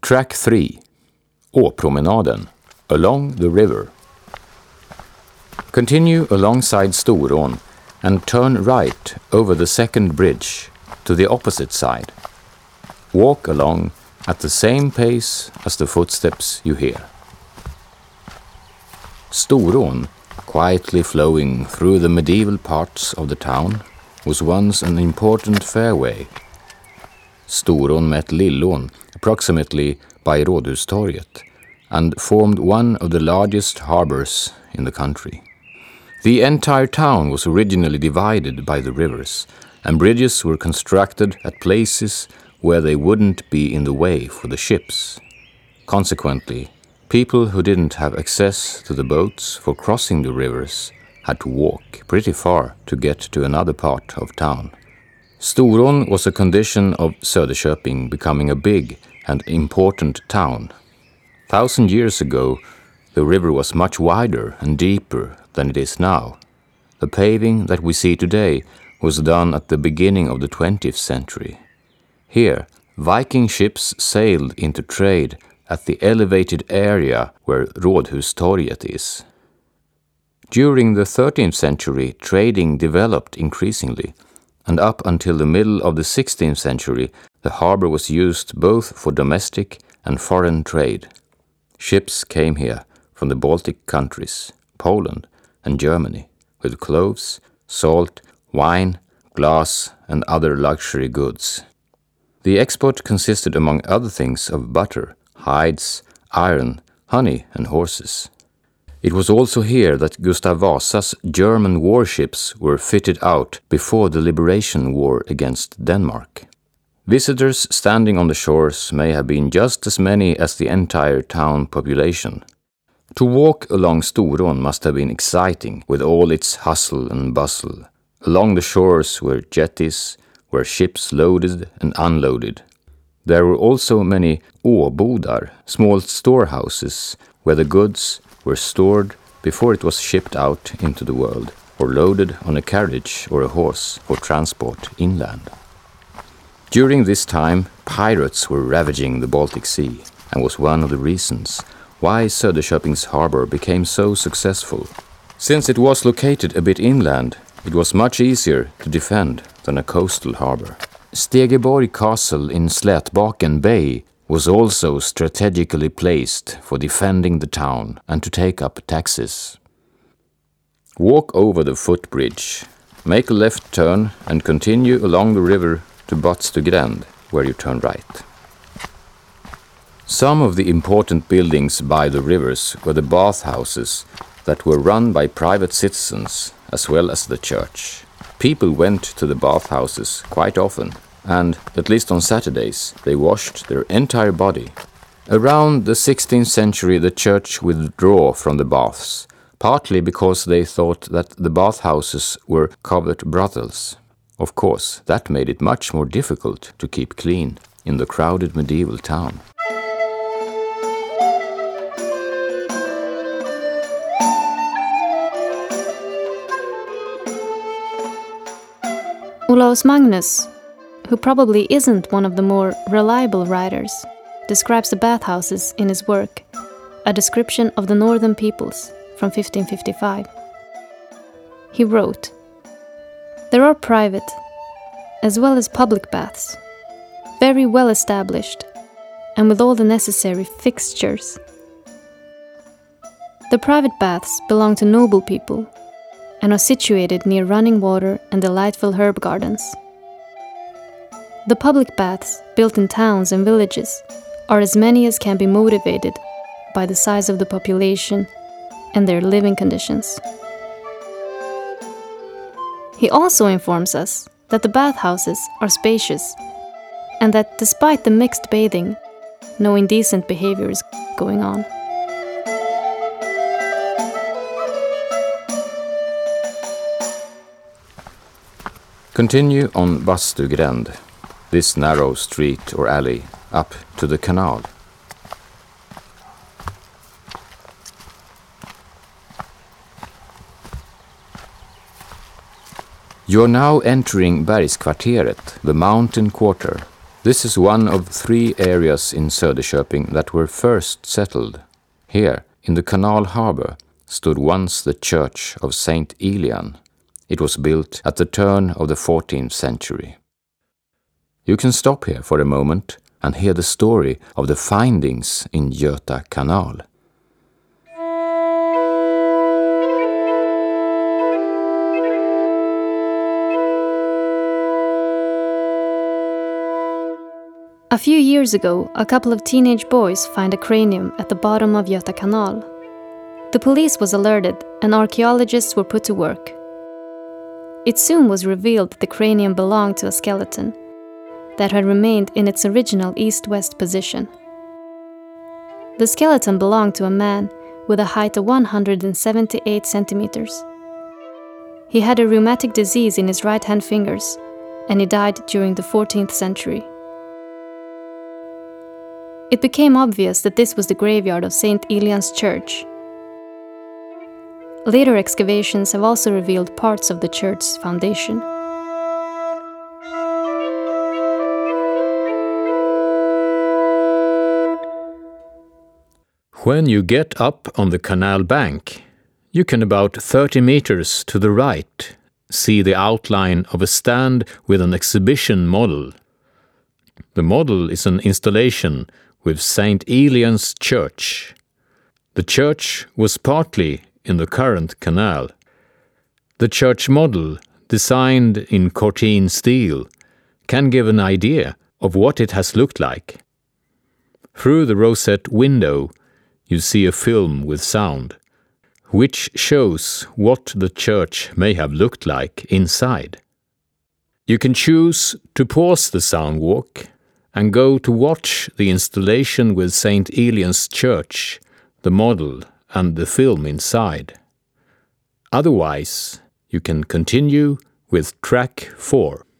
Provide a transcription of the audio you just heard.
Track 3. Åpromenaden. Along the river. Continue alongside Storån and turn right over the second bridge to the opposite side. Walk along at the same pace as the footsteps you hear. Storån, quietly flowing through the medieval parts of the town, was once an important fairway. Storån met Lillån approximately by Rådhustorget and formed one of the largest harbors in the country. The entire town was originally divided by the rivers, and bridges were constructed at places where they wouldn't be in the way for the ships. Consequently, people who didn't have access to the boats for crossing the rivers had to walk pretty far to get to another part of town. Storån was a condition of Söderköping becoming a big and important town. 1,000 years ago, the river was much wider and deeper than it is now. The paving that we see today was done at the beginning of the 20th century. Here, Viking ships sailed into trade at the elevated area where Rådhustorget is. During the 13th century, trading developed increasingly, and up until the middle of the 16th century, the harbor was used both for domestic and foreign trade. Ships came here from the Baltic countries, Poland and Germany, with cloves, salt, wine, glass, and other luxury goods. The export consisted, among other things, of butter, hides, iron, honey, and horses. It was also here that Gustav Vasa's German warships were fitted out before the Liberation War against Denmark. Visitors standing on the shores may have been just as many as the entire town population. To walk along Storån must have been exciting, with all its hustle and bustle. Along the shores were jetties, where ships loaded and unloaded. There were also many åbodar, small storehouses, where the goods were stored before it was shipped out into the world, or loaded on a carriage or a horse for transport inland. During this time, pirates were ravaging the Baltic Sea, and was one of the reasons why Söderköping's harbor became so successful. Since it was located a bit inland, it was much easier to defend than a coastal harbor. Stegeborg Castle in Slätbaken Bay was also strategically placed for defending the town and to take up taxes. Walk over the footbridge, make a left turn and continue along the river to Bastugränd, where you turn right. Some of the important buildings by the rivers were the bathhouses that were run by private citizens, as well as the church. People went to the bathhouses quite often, and, at least on Saturdays, they washed their entire body. Around the 16th century, the church withdrew from the baths, partly because they thought that the bathhouses were covert brothels. Of course, that made it much more difficult to keep clean in the crowded medieval town. Olaus Magnus, who probably isn't one of the more reliable writers, describes the bathhouses in his work, A Description of the Northern Peoples, from 1555. He wrote, "There are private, as well as public baths, very well established, and with all the necessary fixtures. The private baths belong to noble people, and are situated near running water and delightful herb gardens. The public baths, built in towns and villages, are as many as can be motivated by the size of the population and their living conditions." He also informs us that the bathhouses are spacious, and that despite the mixed bathing, no indecent behavior is going on. Continue on Bastugränd, this narrow street or alley, up to the canal. You are now entering Bergskvarteret, the mountain quarter, This is one of 3 areas in Söderköping that were first settled. Here, in the canal harbour, stood once the church of Saint Elian. It was built at the turn of the 14th century. You can stop here for a moment and hear the story of the findings in Göta kanal. A few years ago, a couple of teenage boys find a cranium at the bottom of Göta kanal. The police was alerted and archaeologists were put to work. It soon was revealed that the cranium belonged to a skeleton that had remained in its original east-west position. The skeleton belonged to a man with a height of 178 centimeters. He had a rheumatic disease in his right-hand fingers, and he died during the 14th century. It became obvious that this was the graveyard of Saint Elian's church. Later excavations have also revealed parts of the church's foundation. When you get up on the canal bank, you can about 30 meters to the right see the outline of a stand with an exhibition model. The model is an installation with Saint Elian's church. The church was partly in the current canal. The church model, designed in Cortin steel, can give an idea of what it has looked like. Through the rosette window, you see a film with sound, which shows what the church may have looked like inside. You can choose to pause the sound walk and go to watch the installation with Saint Elian's church, the model, and the film inside. Otherwise, you can continue with track 4.